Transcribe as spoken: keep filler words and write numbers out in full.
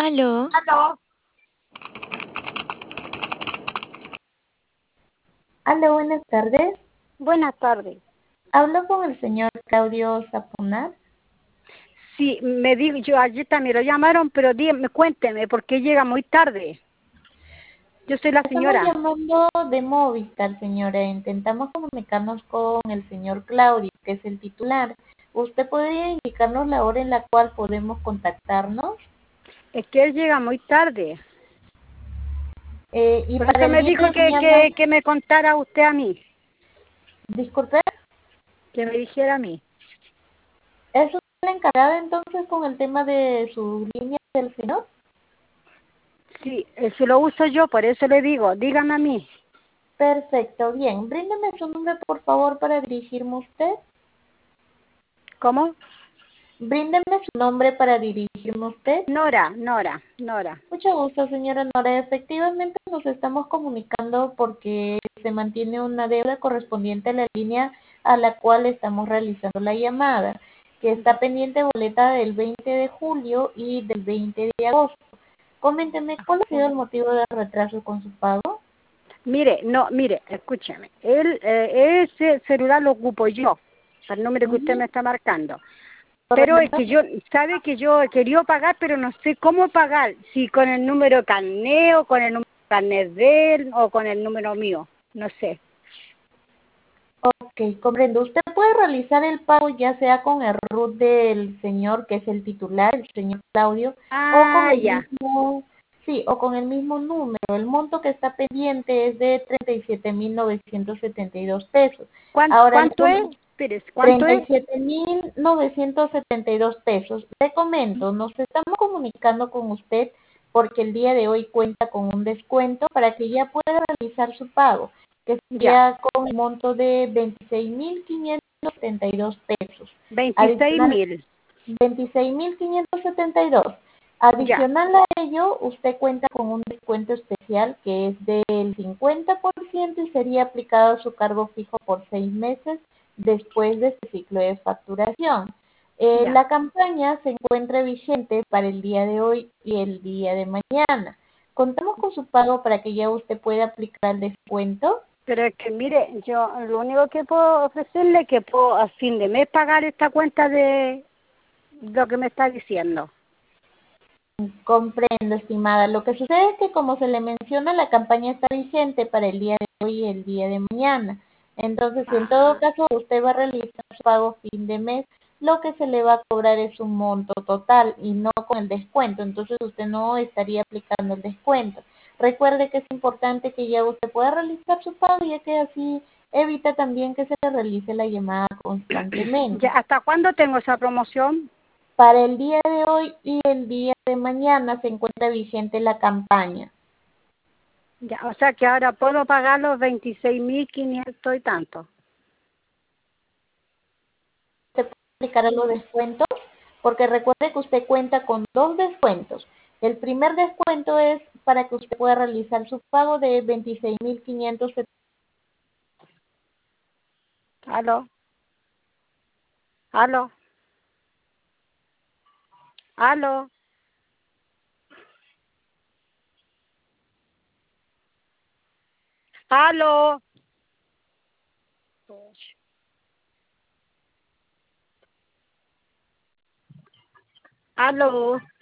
Aló. Aló. Aló, buenas tardes. Buenas tardes. Hablo con el señor Claudio Zapunar. Sí, me dijo, yo ayer también lo llamaron, pero dígame, cuénteme, ¿por qué llega muy tarde? Yo soy la Estamos señora. llamando de Movistar, señora. Intentamos comunicarnos con el señor Claudio, que es el titular. ¿Usted podría indicarnos la hora en la cual podemos contactarnos? Es que él llega muy tarde. Eh, y Por para eso el me día dijo de que, mañana, que, que me contara usted a mí, disculpe, que me dijera a mí. ¿es usted la encargada entonces con el tema de su línea del señor? Sí, eh, si lo uso yo, por eso le digo, dígame a mí. Perfecto, bien. Bríndeme su nombre, por favor, para dirigirme a usted. ¿Cómo? Bríndeme su nombre para dirigirme a usted. Nora, Nora, Nora. Mucho gusto, señora Nora. Efectivamente, nos estamos comunicando porque se mantiene una deuda correspondiente a la línea a la cual estamos realizando la llamada, que está pendiente boleta del veinte de julio y del veinte de agosto. Coménteme, ¿cuál ha sido el motivo del retraso con su pago? Mire, no, mire, escúcheme. Él, eh, ese celular lo ocupo yo, al número que usted Ujú. me está marcando. Pero es ¿Correcto? que yo, sabe que yo he querido pagar, pero no sé cómo pagar, si con el número de carnet o con el número de carnet de él o con el número mío, no sé. Ok, comprendo. Usted puede realizar el pago ya sea con el RUT del señor que es el titular, el señor Claudio, o con Ah, el ya, mismo, sí, o con el mismo número. El monto que está pendiente es de treinta y siete mil novecientos setenta y dos pesos. ¿Cuán- Ahora, le ¿cuánto es? com- Pérez, ¿cuánto treinta es? y siete mil novecientos setenta y dos pesos. Le comento, nos estamos comunicando con usted porque el día de hoy cuenta con un descuento para que ya pueda realizar su pago, que Ya, sería con el monto de veintiséis mil quinientos setenta y dos pesos. veintiséis Adicional, mil, veintiséis mil quinientos setenta y dos. ya, Adicional a ello, usted cuenta con un descuento especial que es del cincuenta por ciento y sería aplicado a su cargo fijo por seis meses después de este ciclo de facturación. Eh, ya. la campaña se encuentra vigente para el día de hoy y el día de mañana. Contamos con su pago para que ya usted pueda aplicar el descuento. Pero es que mire, yo lo único que puedo ofrecerle es que puedo a fin de mes pagar esta cuenta de lo que me está diciendo. Comprendo, estimada. Lo que sucede es que, como se le menciona, la campaña está vigente para el día de hoy y el día de mañana. Entonces, si en todo Ajá, caso usted va a realizar su pago fin de mes, lo que se le va a cobrar es un monto total y no con el descuento. Entonces, usted no estaría aplicando el descuento. Recuerde que es importante que ya usted pueda realizar su pago, ya que así evita también que se le realice la llamada ya, constantemente. ¿hasta cuándo tengo esa promoción? Para el día de hoy y el día de mañana se encuentra vigente la campaña. Ya, o sea que ahora puedo pagar los veintiséis mil quinientos y tanto. Se puede aplicar a los descuentos porque recuerde que usted cuenta con dos descuentos. El primer descuento es para que usted pueda realizar su pago de veintiséis mil quinientos. Aló, aló, aló, aló, aló.